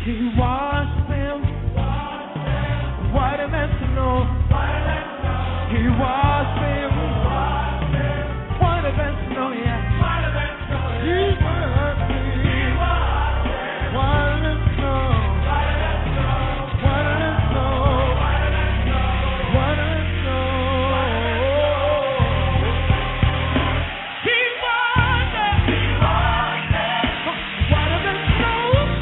He washed them whiter than snow. He washed them whiter than snow, yeah. He washed me whiter than snow. Whiter than snow. Whiter than snow. He washed them whiter than snow.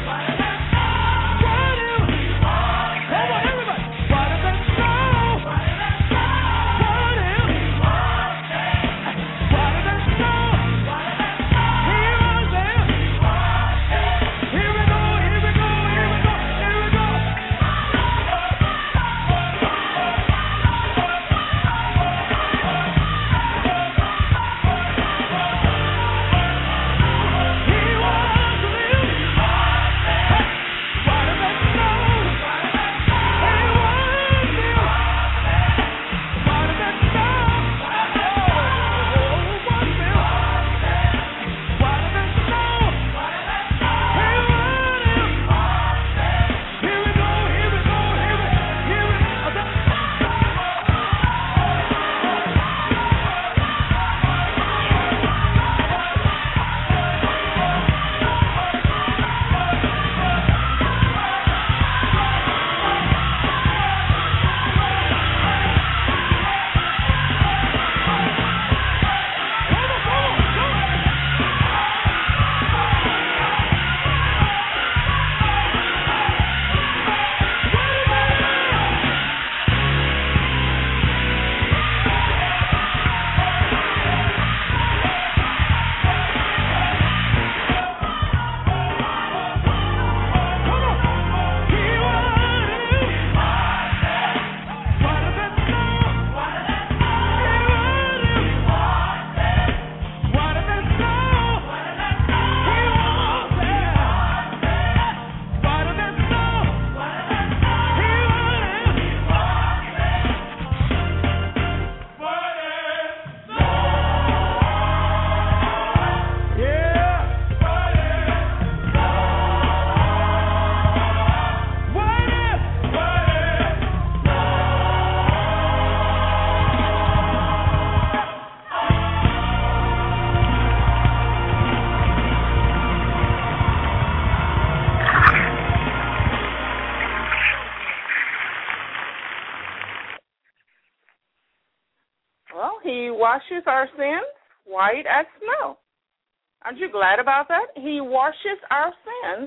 Well, he washes our sins white as snow. Aren't you glad about that? He washes our sins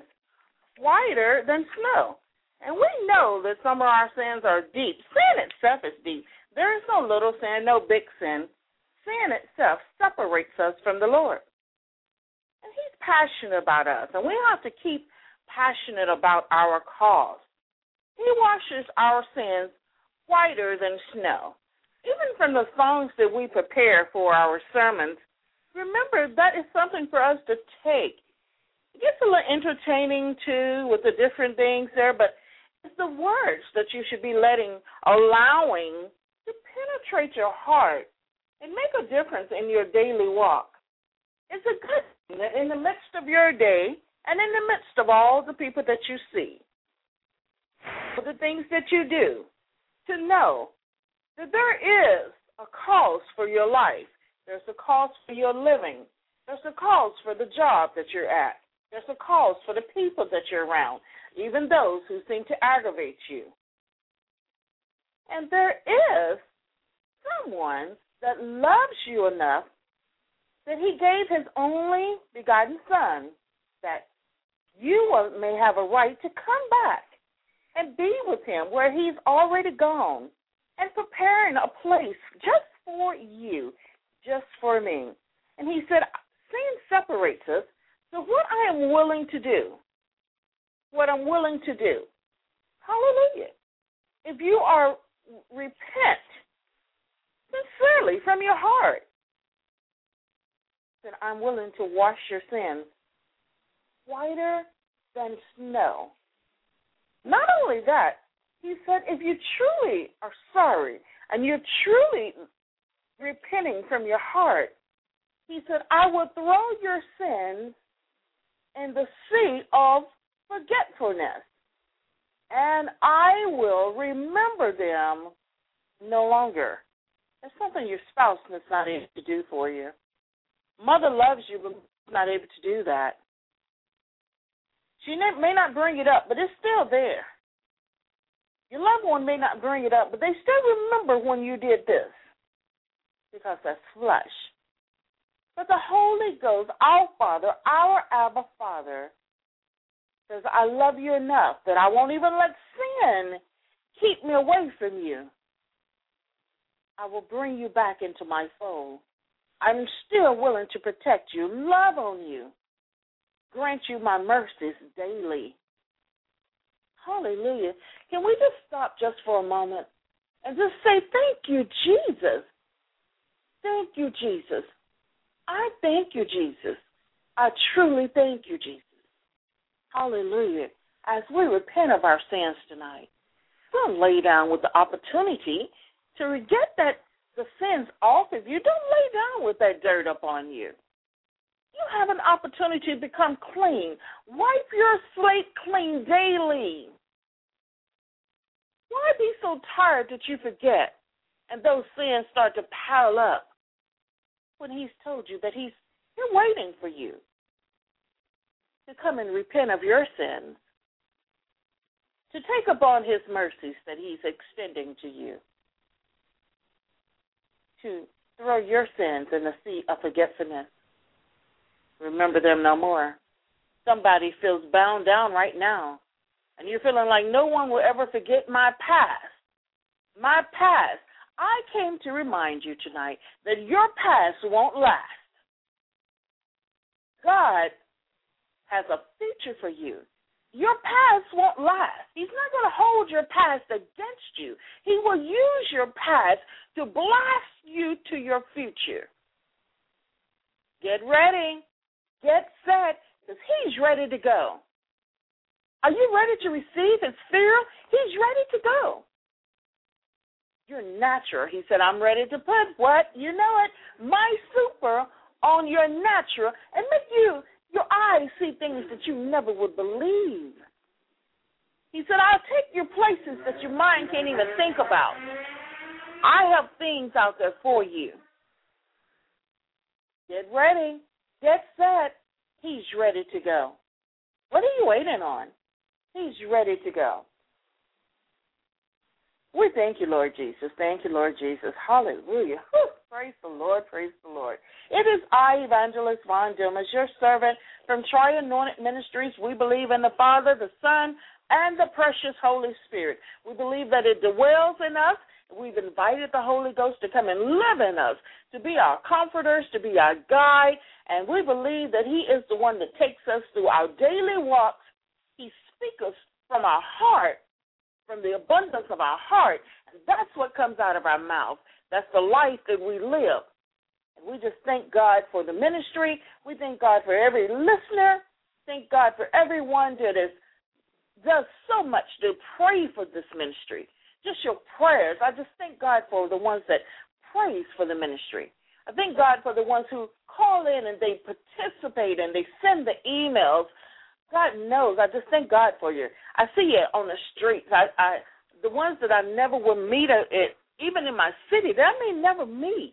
whiter than snow. And we know that some of our sins are deep. Sin itself is deep. There is no little sin, no big sin. Sin itself separates us from the Lord. And he's passionate about us, and we have to keep passionate about our cause. He washes our sins whiter than snow. Even from the songs that we prepare for our sermons, remember that is something for us to take. It gets a little entertaining, too, with the different things there, but it's the words that you should be allowing to penetrate your heart and make a difference in your daily walk. It's a good thing that in the midst of your day and in the midst of all the people that you see, for the things that you do, to know that there is a cause for your life. There's a cause for your living. There's a cause for the job that you're at. There's a cause for the people that you're around, even those who seem to aggravate you. And there is someone that loves you enough that he gave his only begotten Son that you may have a right to come back and be with him where he's already gone and preparing a place just for you, just for me. And he said, sin separates us, so what I am willing to do, hallelujah, if you are repent sincerely from your heart, then I'm willing to wash your sins whiter than snow. Not only that, he said, if you truly are sorry and you're truly repenting from your heart, he said, I will throw your sins in the sea of forgetfulness. faithfulness, and I will remember them no longer. That's something your spouse is not able to do for you. Mother loves you, but not able to do that. She may not bring it up, but it's still there. Your loved one may not bring it up, but they still remember when you did this, because that's flesh. But the Holy Ghost, our Father, our Abba Father, says, I love you enough that I won't even let sin keep me away from you. I will bring you back into my fold. I'm still willing to protect you, love on you, grant you my mercies daily. Hallelujah. Can we just stop just for a moment and just say, thank you, Jesus. Thank you, Jesus. I thank you, Jesus. I truly thank you, Jesus. Hallelujah. As we repent of our sins tonight, don't lay down with the opportunity to get the sins off of you. Don't lay down with that dirt upon you. You have an opportunity to become clean. Wipe your slate clean daily. Why be so tired that you forget and those sins start to pile up when he's told you that he's waiting for you to come and repent of your sins, to take upon his mercies that he's extending to you, to throw your sins in the sea of forgetfulness. Remember them no more. Somebody feels bound down right now, and you're feeling like no one will ever forget my past. My past. I came to remind you tonight that your past won't last. God has a future for you. Your past won't last. He's not going to hold your past against you. He will use your past to blast you to your future. Get ready. Get set, because he's ready to go. Are you ready to receive his fear? He's ready to go. You're natural. He said, I'm ready to put what? You know it, my super on your natural and make your eyes see things that you never would believe. He said, I'll take you places that your mind can't even think about. I have things out there for you. Get ready. Get set. He's ready to go. What are you waiting on? He's ready to go. We thank you, Lord Jesus. Thank you, Lord Jesus. Hallelujah. Whew. Praise the Lord. Praise the Lord. It is I, Evangelist Von Dumas, your servant from Tri Anointed Ministries. We believe in the Father, the Son, and the precious Holy Spirit. We believe that it dwells in us. We've invited the Holy Ghost to come and live in us, to be our comforters, to be our guide, and we believe that he is the one that takes us through our daily walks. He speaks us from our heart, from the abundance of our heart, and that's what comes out of our mouth. That's the life that we live. And we just thank God for the ministry. We thank God for every listener. Thank God for everyone that does so much to pray for this ministry. Just your prayers. I just thank God for the ones that prays for the ministry. I thank God for the ones who call in and they participate and they send the emails. God knows. I just thank God for you. I see you on the streets. The ones that I never would meet, even in my city, that I may never meet.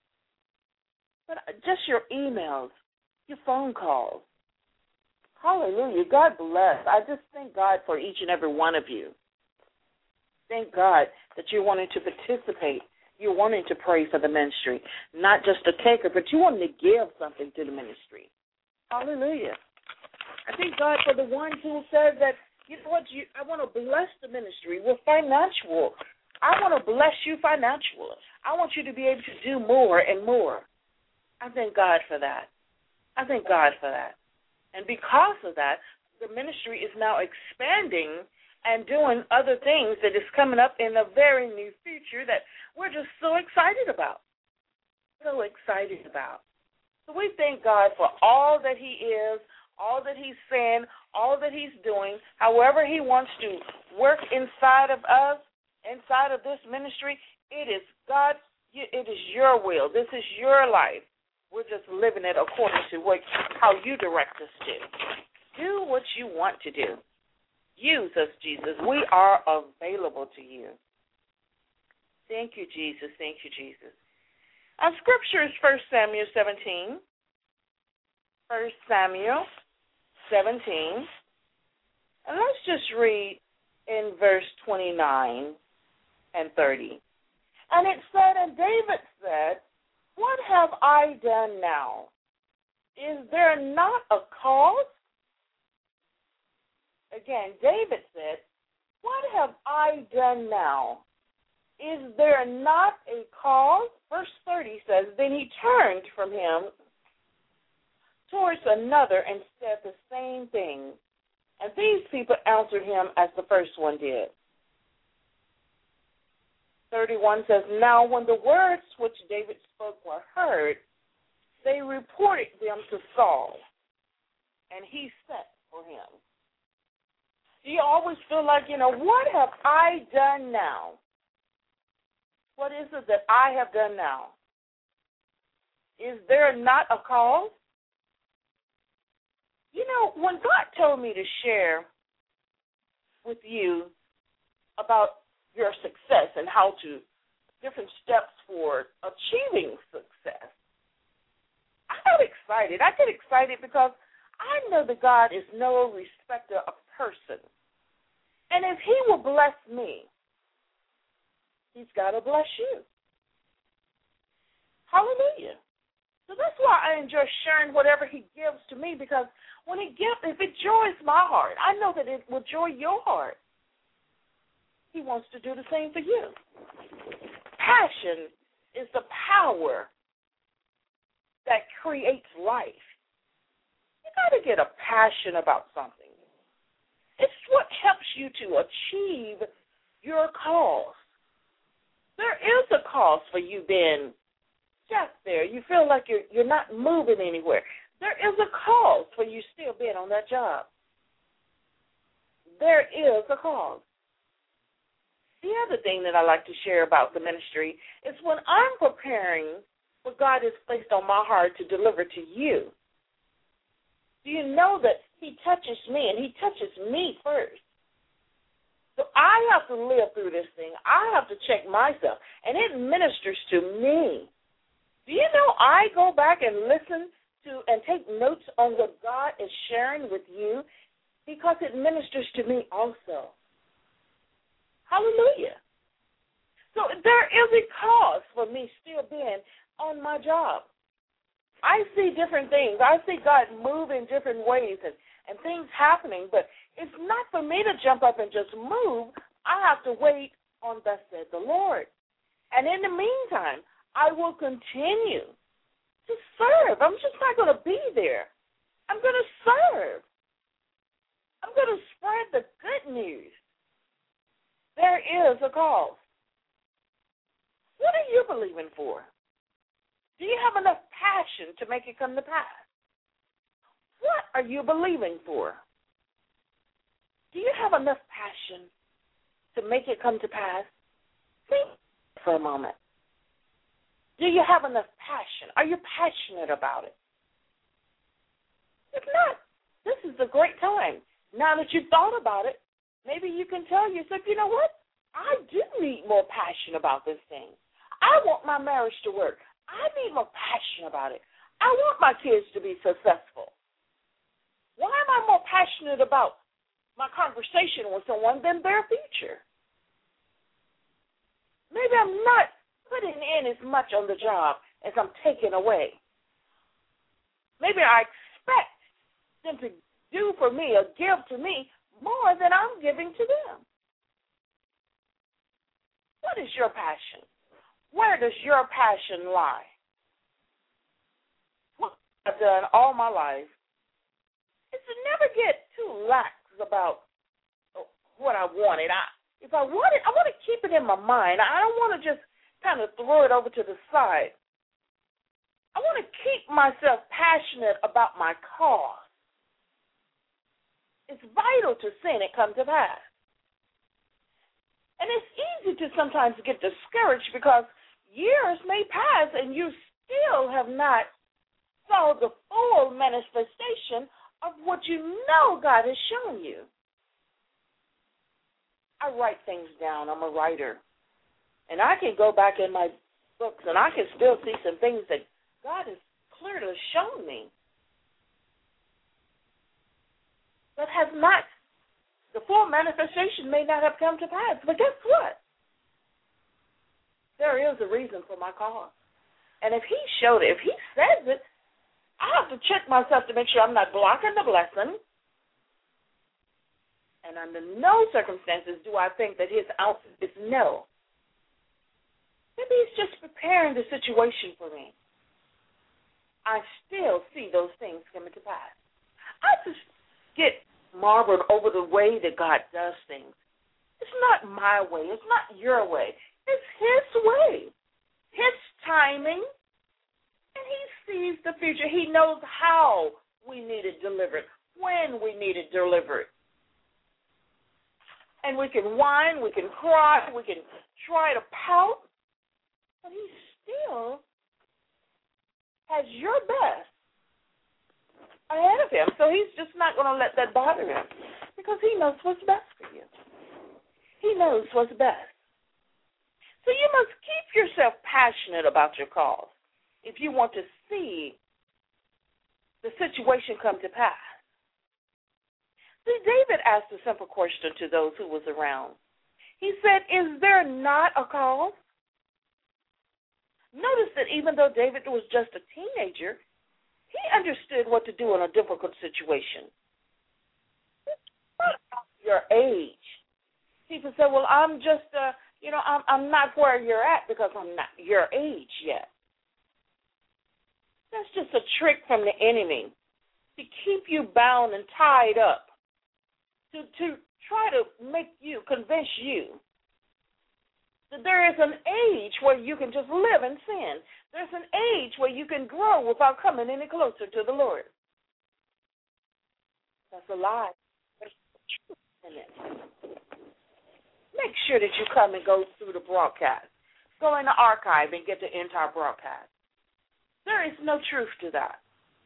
But just your emails, your phone calls. Hallelujah. God bless. I just thank God for each and every one of you. Thank God that you're wanting to participate. You're wanting to pray for the ministry, not just a taker, but you want to give something to the ministry. Hallelujah. I thank God for the one who said that, you know what, I want to bless the ministry with financial. I want to bless you financially. I want you to be able to do more and more. I thank God for that. I thank God for that. And because of that, the ministry is now expanding and doing other things that is coming up in the very near future that we're just so excited about. So excited about. So we thank God for all that he is, all that he's saying, all that he's doing, however he wants to work inside of us, inside of this ministry. It is God, it is your will. This is your life. We're just living it according to how you direct us to. Do what you want to do. Use us, Jesus. We are available to you. Thank you, Jesus. Thank you, Jesus. Our scripture is 1 Samuel 17. 1 Samuel 17. And let's just read in verse 29 and 30. And it said, and David said, what have I done now? Is there not a cause? Again, David said, what have I done now? Is there not a cause? Verse 30 says, then he turned from him towards another and said the same thing. And these people answered him as the first one did. 31 says, now when the words which David spoke were heard, they reported them to Saul, and he sent for him. Do you always feel like, what have I done now? What is it that I have done now? Is there not a cause? When God told me to share with you about your success and how to, different steps for achieving success, I got excited. I get excited because I know that God is no respecter of person. And if he will bless me, he's got to bless you. Hallelujah. So that's why I enjoy sharing whatever he gives to me, because when he gives, if it joys my heart, I know that it will joy your heart. He wants to do the same for you. Passion is the power that creates life. You got to get a passion about something. It's what helps you to achieve your cause. There is a cause for you being just there. You feel like you're not moving anywhere. There is a cause for you still being on that job. There is a cause. The other thing that I like to share about the ministry is when I'm preparing what God has placed on my heart to deliver to you, do you know that he touches me, and he touches me first? So I have to live through this thing. I have to check myself, and it ministers to me. Do you know I go back and listen to and take notes on what God is sharing with you because it ministers to me also. Hallelujah. So there is a cause for me still being on my job. I see different things. I see God move in different ways and things happening, but it's not for me to jump up and just move. I have to wait on thus said the Lord. And in the meantime, I will continue to serve. I'm just not going to be there. I'm going to serve. I'm going to spread the good news. There is a cause. What are you believing for? Do you have enough passion to make it come to pass? What are you believing for? Do you have enough passion to make it come to pass? Think for a moment. Do you have enough passion? Are you passionate about it? If not, this is a great time. Now that you've thought about it, maybe you can tell yourself, you know what? I do need more passion about this thing. I want my marriage to work. I need more passion about it. I want my kids to be successful. Why am I more passionate about my conversation with someone than their future? Maybe I'm not putting in as much on the job as I'm taking away. Maybe I expect them to do for me or give to me more than I'm giving to them. What is your passion? Where does your passion lie? What I've done all my life is to never get too lax about what I wanted. If I want it, I want to keep it in my mind. I don't want to just kind of throw it over to the side. I want to keep myself passionate about my cause. It's vital to see it come to pass. And it's easy to sometimes get discouraged because years may pass and you still have not saw the full manifestation of what you know God has shown you. I write things down. I'm a writer. And I can go back in my books, and I can still see some things that God has clearly shown me. But has not, the full manifestation may not have come to pass. But guess what? There is a reason for my cause. And if he showed it, if he says it, I have to check myself to make sure I'm not blocking the blessing. And under no circumstances do I think that his answer is no. Maybe he's just preparing the situation for me. I still see those things coming to pass. I just get marveled over the way that God does things. It's not my way. It's not your way. It's his way, his timing, and he sees the future. He knows how we need it delivered, when we need it delivered. And we can whine, we can cry, we can try to pout, but he still has your best ahead of him. So he's just not going to let that bother him because he knows what's best for you. He knows what's best. So you must keep yourself passionate about your cause if you want to see the situation come to pass. See, David asked a simple question to those who was around. He said, is there not a cause? Notice that even though David was just a teenager, he understood what to do in a difficult situation. Your age. People say, well, I'm just, I'm not where you're at because I'm not your age yet. That's just a trick from the enemy to keep you bound and tied up, to try to convince you that there is an age where you can just live in sin. There's an age where you can grow without coming any closer to the Lord. That's a lie. There's truth in it. Make sure that you come and go through the broadcast. Go in the archive and get the entire broadcast. There is no truth to that.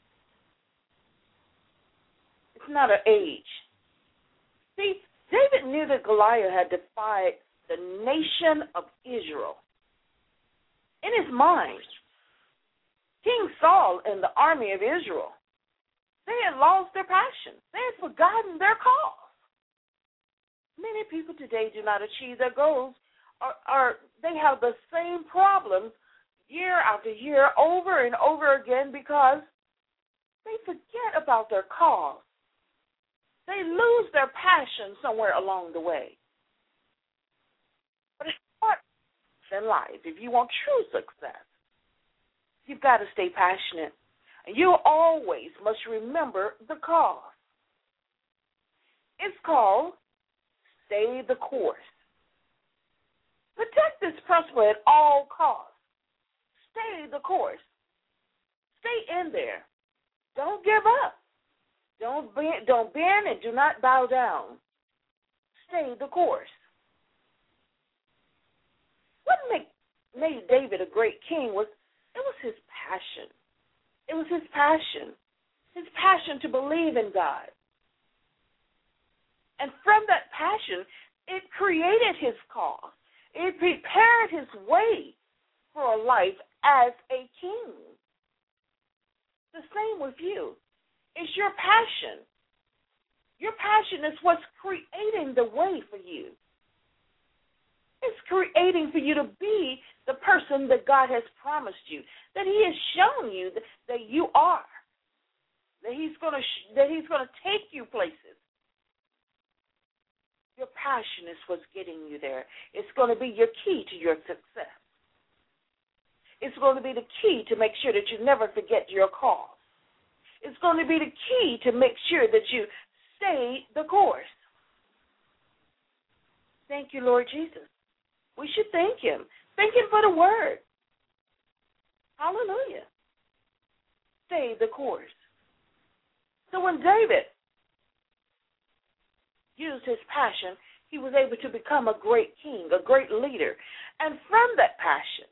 It's not an age. See, David knew that Goliath had defied the nation of Israel. In his mind, King Saul and the army of Israel, they had lost their passion. They had forgotten their cause. Many people today do not achieve their goals, or they have the same problems year after year over and over again because they forget about their cause. They lose their passion somewhere along the way. But it's hard in life. If you want true success, you've got to stay passionate. And you always must remember the cause. It's called stay the course. Protect this principle at all costs. Stay the course. Stay in there. Don't give up. Don't bend and do not bow down. Stay the course. What made David a great king was his passion. It was his passion to believe in God. And from that passion, it created his cause. It prepared his way for a life as a king. The same with you. It's your passion. Your passion is what's creating the way for you. It's creating for you to be the person that God has promised you, that he has shown you that you are, that he's going to take you places. Your passion is what's getting you there. It's going to be your key to your success. It's going to be the key to make sure that you never forget your cause. It's going to be the key to make sure that you stay the course. Thank you, Lord Jesus. We should thank him. Thank him for the word. Hallelujah. Stay the course. So when David used his passion, he was able to become a great king, a great leader. And from that passion,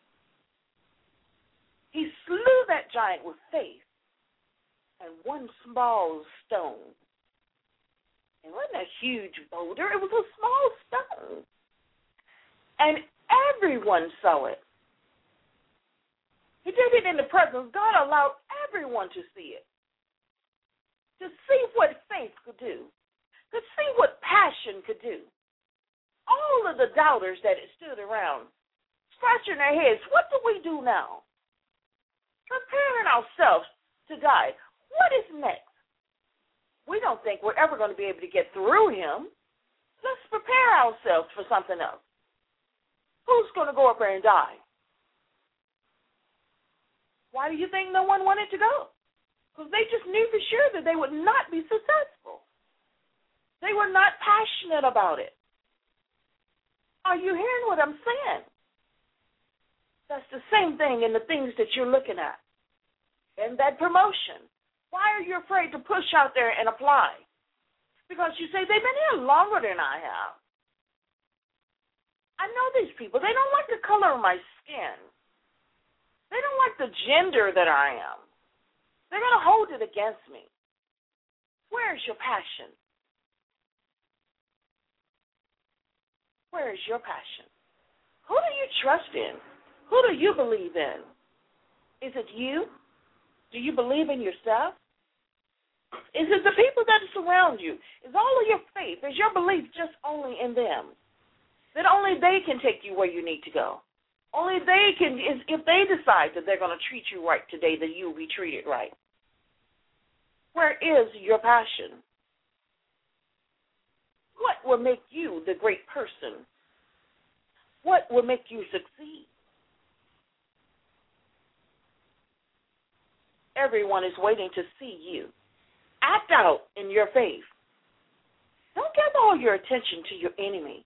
he slew that giant with faith and one small stone. It wasn't a huge boulder. It was a small stone. And everyone saw it. He did it in the presence. God allowed everyone to see it, to see what faith could do, to see what passion could do. All of the doubters that had stood around, scratching their heads, what do we do now? Preparing ourselves to die. What is next? We don't think we're ever going to be able to get through him. Let's prepare ourselves for something else. Who's going to go up there and die? Why do you think no one wanted to go? Because they just knew for sure that they would not be successful. They were not passionate about it. Are you hearing what I'm saying? That's the same thing in the things that you're looking at. And that promotion. Why are you afraid to push out there and apply? Because you say, they've been here longer than I have. I know these people. They don't like the color of my skin. They don't like the gender that I am. They're going to hold it against me. Where is your passion? Where is your passion? Who do you trust in? Who do you believe in? Is it you? Do you believe in yourself? Is it the people that surround you? Is all of your faith, is your belief just only in them? That only they can take you where you need to go? Only they can, if they decide that they're going to treat you right today, that you'll be treated right. Where is your passion? What will make you the great person? What will make you succeed? Everyone is waiting to see you. Act out in your faith. Don't give all your attention to your enemy.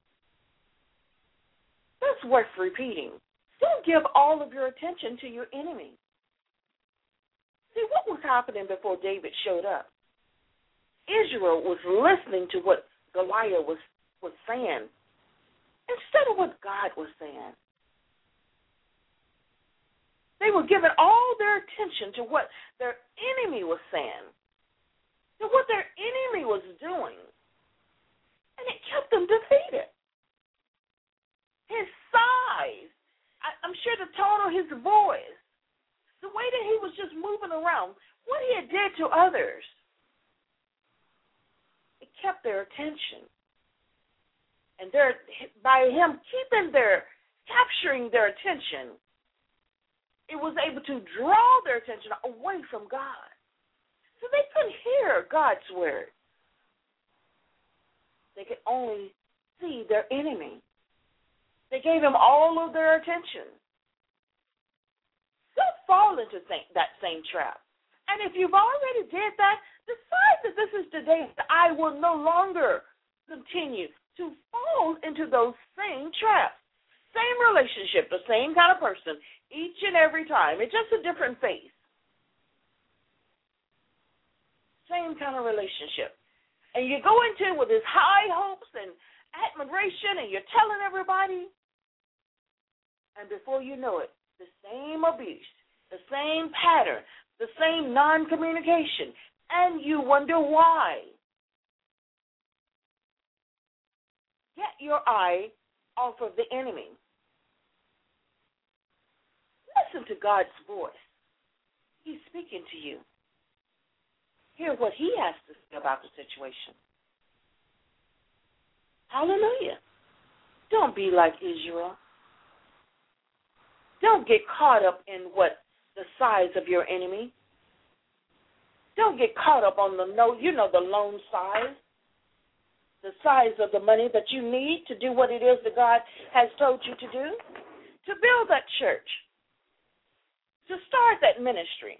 That's worth repeating. Don't give all of your attention to your enemy. See, what was happening before David showed up? Israel was listening to what Goliath was saying instead of what God was saying. They were giving all their attention to what their enemy was saying, to what their enemy was doing, and it kept them defeated. His size, I'm sure the tone of his voice, the way that he was just moving around, what he had did to others, it kept their attention. And by him capturing their attention, it was able to draw their attention away from God. So they couldn't hear God's word. They could only see their enemy. They gave him all of their attention. Don't fall into that same trap. And if you've already did that, decide that this is the day that I will no longer continue to fall into those same traps. Same relationship, the same kind of person, each and every time. It's just a different face. Same kind of relationship. And you go into it with this high hopes and admiration, and you're telling everybody, and before you know it, the same abuse, the same pattern, the same non-communication, and you wonder why. Get your eye off of the enemy. Listen to God's voice. He's speaking to you. Hear what he has to say about the situation. Hallelujah. Don't be like Israel. Don't get caught up in the size of your enemy. Don't get caught up on the loan size, the size of the money that you need to do what it is that God has told you to do, to build that church, to start that ministry.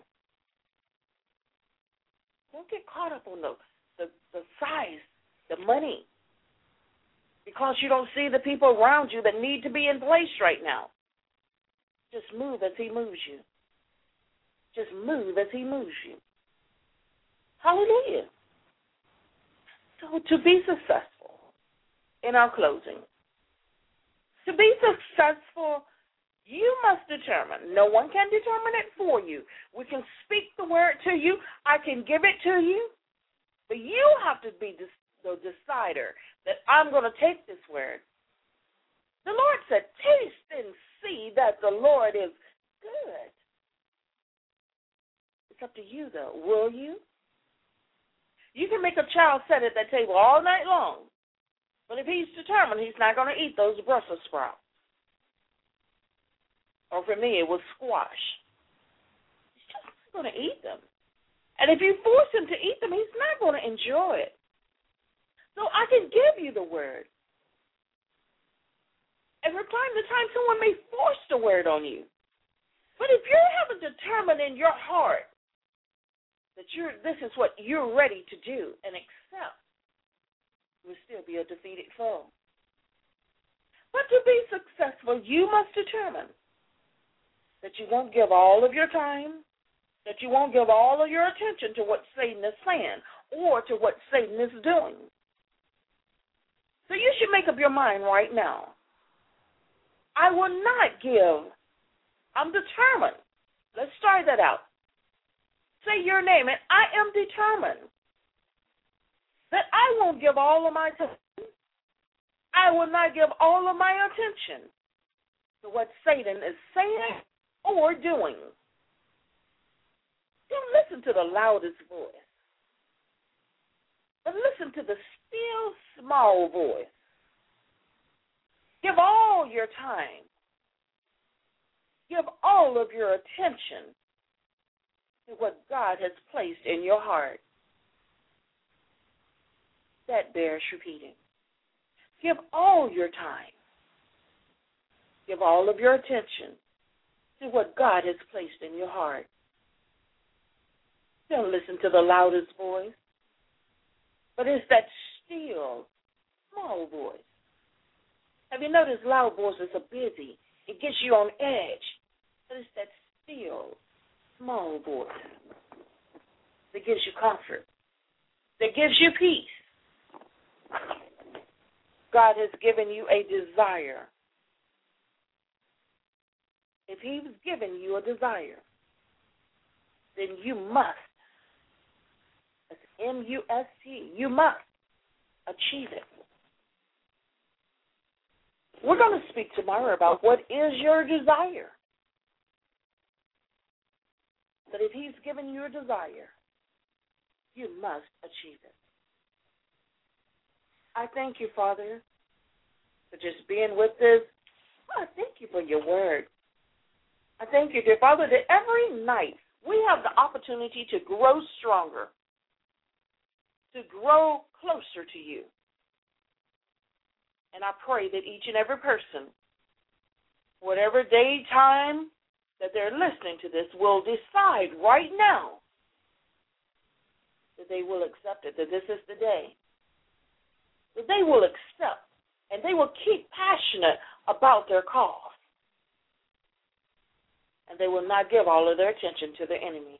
Don't get caught up on the size, the money, because you don't see the people around you that need to be in place right now. Just move as he moves you. Just move as he moves you. Hallelujah. So to be successful, in our closing, to be successful, you must determine. No one can determine it for you. We can speak the word to you. I can give it to you. But you have to be the decider that I'm going to take this word. The Lord said, taste and see that the Lord is good. It's up to you, though. Will you? You can make a child sit at that table all night long, but if he's determined, he's not going to eat those Brussels sprouts. Or for me, it was squash. He's just not going to eat them. And if you force him to eat them, he's not going to enjoy it. So I can give you the word. And from time to time, someone may force the word on you. But if you haven't determined in your heart that this is what you're ready to do and accept, you will still be a defeated foe. But to be successful, you must determine that you won't give all of your time, that you won't give all of your attention to what Satan is saying or to what Satan is doing. So you should make up your mind right now. I will not give. I'm determined. Let's start that out. Say your name, and I am determined that I won't give all of my time. I will not give all of my attention to what Satan is saying or doing. Don't listen to the loudest voice, but listen to the still small voice. Give all your time. Give all of your attention to what God has placed in your heart. That bears repeating. Give all your time. Give all of your attention to what God has placed in your heart. Don't listen to the loudest voice, but it's that still, small voice. Have you noticed loud voices are busy? It gets you on edge. But it's that still, small voice that gives you comfort, that gives you peace. God has given you a desire. If he's given you a desire, then you must, that's M-U-S-T, you must achieve it. We're going to speak tomorrow about what is your desire. But if he's given you a desire, you must achieve it. I thank you, Father, for just being with us. I thank you for your word. I thank you, dear Father, that every night we have the opportunity to grow stronger, to grow closer to you. And I pray that each and every person, whatever day, time that they're listening to this, will decide right now that they will accept it, that this is the day. That they will accept and they will keep passionate about their cause. And they will not give all of their attention to the enemy.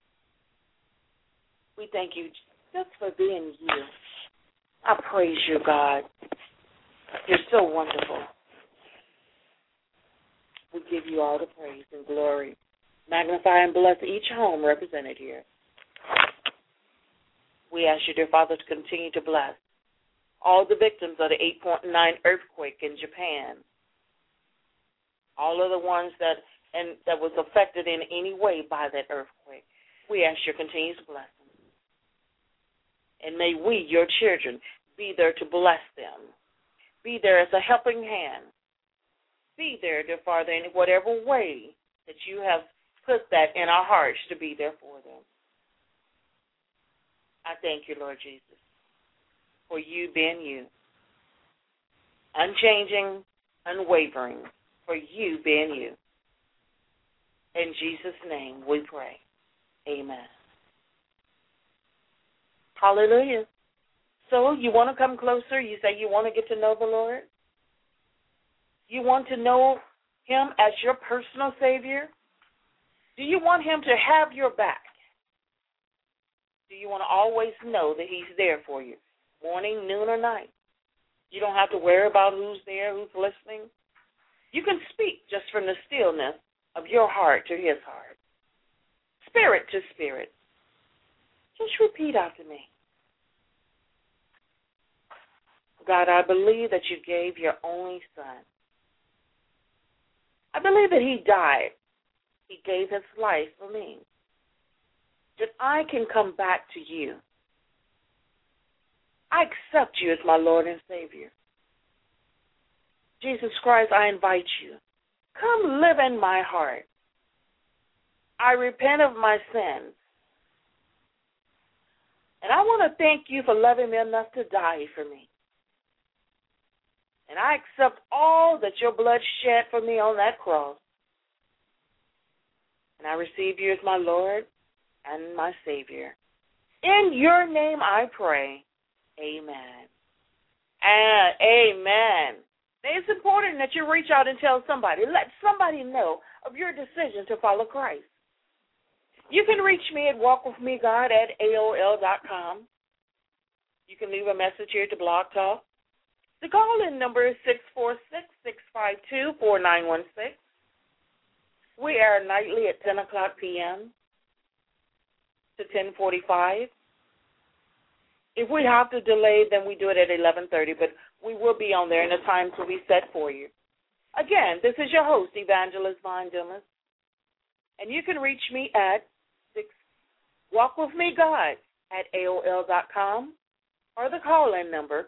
We thank you just for being you. I praise you, God. You're so wonderful. We give you all the praise and glory. Magnify and bless each home represented here. We ask you, dear Father, to continue to bless all the victims of the 8.9 earthquake in Japan, all of the ones that was affected in any way by that earthquake. We ask your continuous blessing. And may we, your children, be there to bless them. Be there as a helping hand. Be there, dear Father, in whatever way that you have put that in our hearts to be there for them. I thank you, Lord Jesus, for you being you. Unchanging, unwavering, for you being you. In Jesus' name we pray. Amen. Hallelujah. So you want to come closer? You say you want to get to know the Lord? You want to know him as your personal Savior? Do you want him to have your back? Do you want to always know that he's there for you, morning, noon, or night? You don't have to worry about who's there, who's listening. You can speak just from the stillness of your heart to his heart, spirit to spirit. Just repeat after me. God, I believe that you gave your only son. I believe that he died. He gave his life for me. That I can come back to you. I accept you as my Lord and Savior. Jesus Christ, I invite you. Come live in my heart. I repent of my sins. And I want to thank you for loving me enough to die for me. And I accept all that your blood shed for me on that cross. And I receive you as my Lord and my Savior. In your name I pray. Amen. And amen. Now, it's important that you reach out and tell somebody. Let somebody know of your decision to follow Christ. You can reach me at walkwithmegod@aol.com. You can leave a message here to Blog Talk. The call-in number is 646-652-4916. We air nightly at 10 o'clock p.m. to 10:45. If we have to delay, then we do it at 11:30, but we will be on there in the time to be set for you. Again, this is your host, Evangelist Von Dumas, and you can reach me at walkwithmegod@aol.com or the call-in number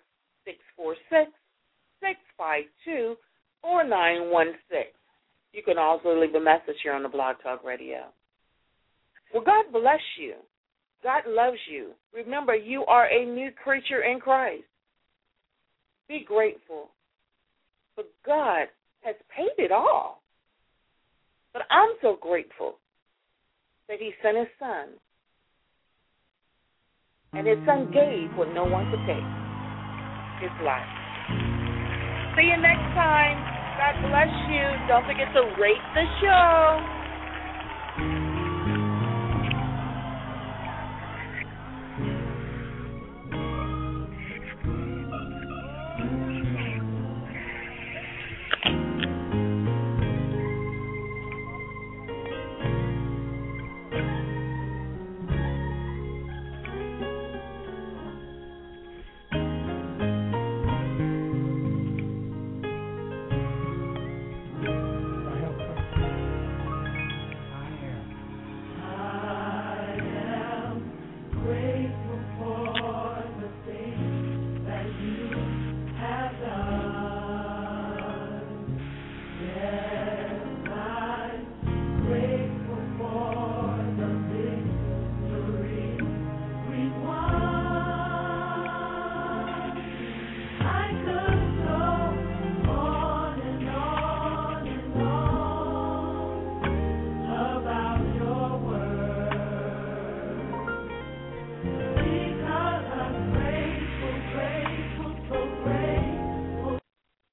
646-652-4916. You can also leave a message here on the Blog Talk Radio. Well, God bless you. God loves you. Remember, you are a new creature in Christ. Be grateful. But God has paid it all. But I'm so grateful that he sent his son. And his son gave what no one could take, his life. See you next time. God bless you. Don't forget to rate the show.